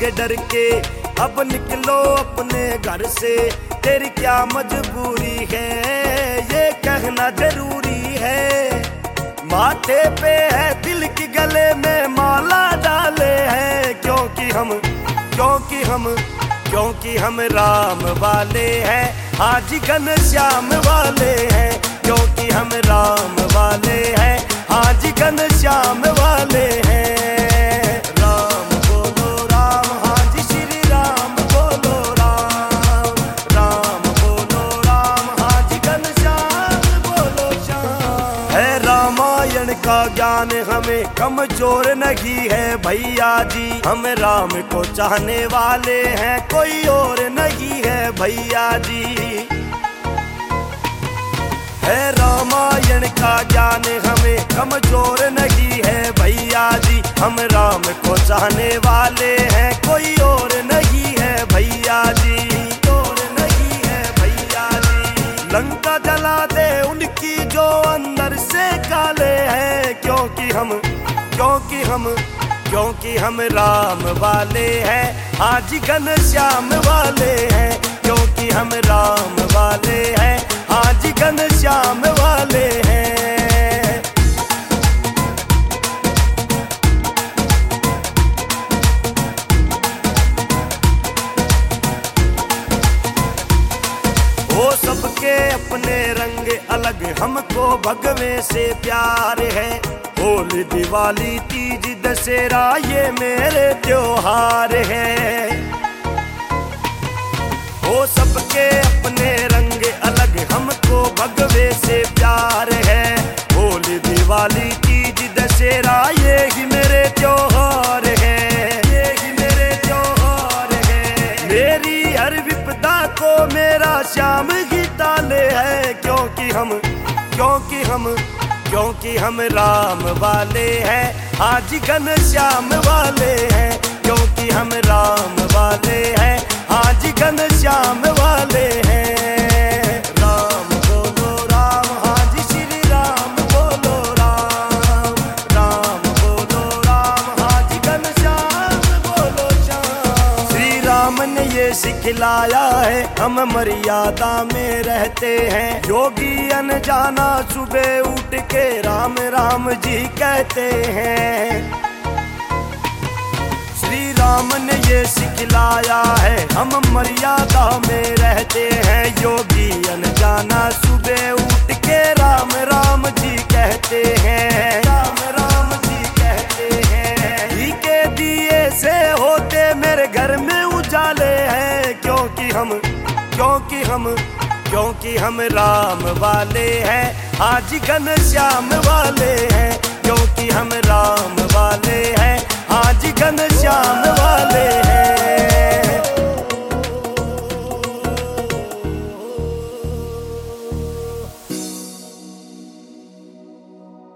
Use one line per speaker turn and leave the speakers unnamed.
भागे डर के, अब निकलो अपने घर से, तेरी क्या मजबूरी है ये कहना जरूरी है। माथे पे है दिल की गले में माला डाले हैं, क्योंकि हम राम वाले हैं, हाजी घनश्याम वाले हैं, क्योंकि हम राम वाले हैं, हाजी घनश्याम वाले हैं। राम बोलो राम, हाजी श्री राम बोलो राम, राम बोलो राम, हाजी घनश्याम बोलो श्याम। है रामायण का ज्ञान हमें कमजोर नहीं है भैया जी, हम राम को चाहने वाले हैं, कोई और नहीं है भैया जी। है रामायण का ज्ञान हमें कमजोर नहीं है भैया जी, हम राम को चाहने वाले हैं, कोई और नहीं है भैया जी, और नहीं है भैया जी। लंका जला दे उनकी जो अंदर से काले हैं, क्योंकि हम राम वाले हैं, हाजी घनश्याम वाले हैं, क्योंकि हम राम वाले हैं, हाजी घनश्याम वाले हैं। वो सबके अपने रंग अलग, हमको भगवे से प्यार है, होली दिवाली तीज दशहरा ये मेरे त्योहार हैं। वो सबके अपने रंग अलग, हमको भगवे से प्यार है, होली दिवाली तीज दशहरा ये ही मेरे त्योहार हैं, ये ही मेरे त्योहार हैं। मेरी हर विपदा को मेरा श्याम ही टाले है, क्योंकि हम राम वाले हैं, हाजी घनश्याम वाले हैं, क्योंकि हम राम वाले हैं, हाजी घनश्याम वाले हैं। राम बोलो राम, हाजी श्री राम बोलो राम, राम बोलो राम, हाजी घनश्याम बोलो श्याम। श्री राम ने ये सिखलाया है, हम मर्यादा में रहते हैं, योगी अनजाना सुबह उठ के राम राम जी कहते हैं। श्री राम ने ये सिखलाया है, हम मर्यादा में रहते हैं, योगी अनजाना सुबह उठ के राम राम जी कहते हैं, राम राम जी कहते हैं। घी के दिए से होते मेरे घर में उजाले हैं, क्योंकि हम राम वाले हैं, हाजी घनश्याम वाले हैं, क्योंकि हम राम वाले हैं,